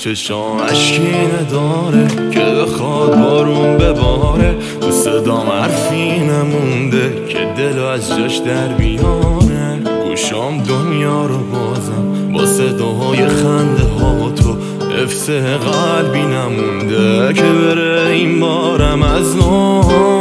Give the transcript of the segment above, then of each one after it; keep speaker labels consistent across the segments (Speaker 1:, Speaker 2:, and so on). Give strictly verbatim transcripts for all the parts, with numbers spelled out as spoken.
Speaker 1: چشام اشکی نداره که بخواد بارون بباره، تو صدام حرفی نمونده که دلو از جاش در بیاره. گوشام دنیا رو بازم با صداهای خنده ها تو، حفظ قلبی نمونده که بره این بارم از نو.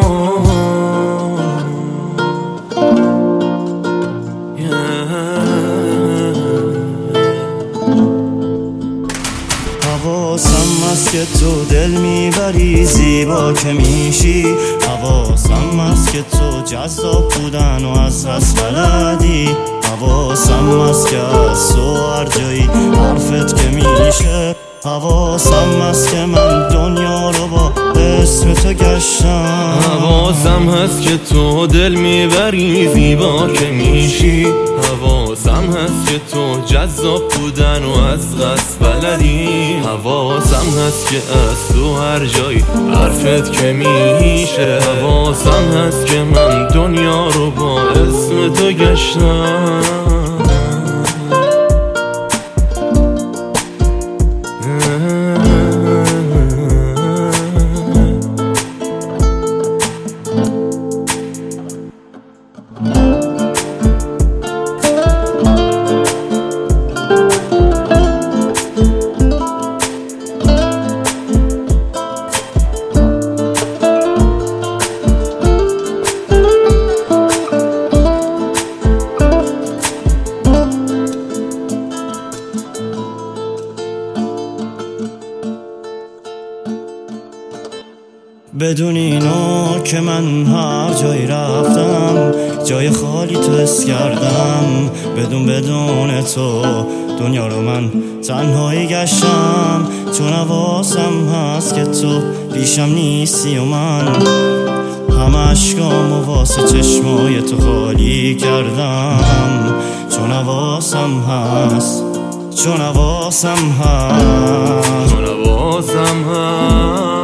Speaker 2: حواسم هست که تو دل میبری زیبا که میشی، حواسم هست که تو جذاب بودن و از هست بلدی، حواسم هست که از تو هر جایی حرفت که میشه، حواسم هست که من دنیا رو با اسم تو گشتم.
Speaker 1: حواسم هست که تو دل میبری زیبا که میشی، حواسم هست که تو جذاب بودن و از قصد بلدی، حواسم هست که از تو هر جایی حرفت که میشه، حواسم هست که من دنیا رو با اسم تو گشتم.
Speaker 2: بدون اینو که من هر جایی رفتم جای خالی تو حس کردم، بدون بدون تو دنیا رو من تنهایی گشتم، چون حواسم هست که تو پیشم نیستی و من همه عشقامو واسه چشمای تو خالی کردم، چون حواسم هست چون حواسم هست
Speaker 1: چون حواسم هست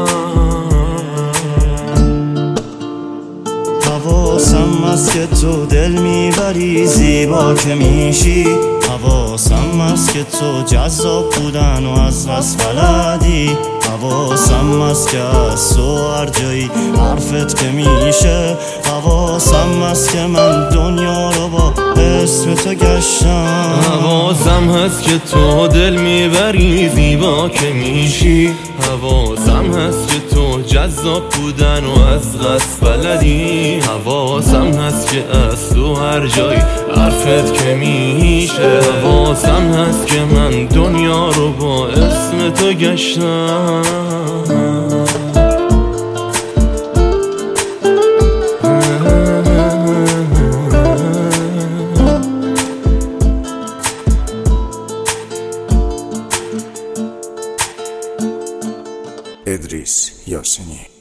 Speaker 2: حواسم هست که تو دل میبری زیبا که میشی، حواسم هست که تو جذاب بودن و از قصد بلدی، حواسم هست که از تو هر جایی حرفت که میشه، حواسم هست که من دنیا رو با اسم تو گشتم.
Speaker 1: حواسم هست که تو دل میبری زیبا که میشی، حواسم هست که تو جذاب بودن و از قصد بلدی، حواسم هست که از تو هر جایی حرفت که میشه، حواسم هست که من دنیا رو با اسم تو گشتم.
Speaker 3: ادریس یاسینی.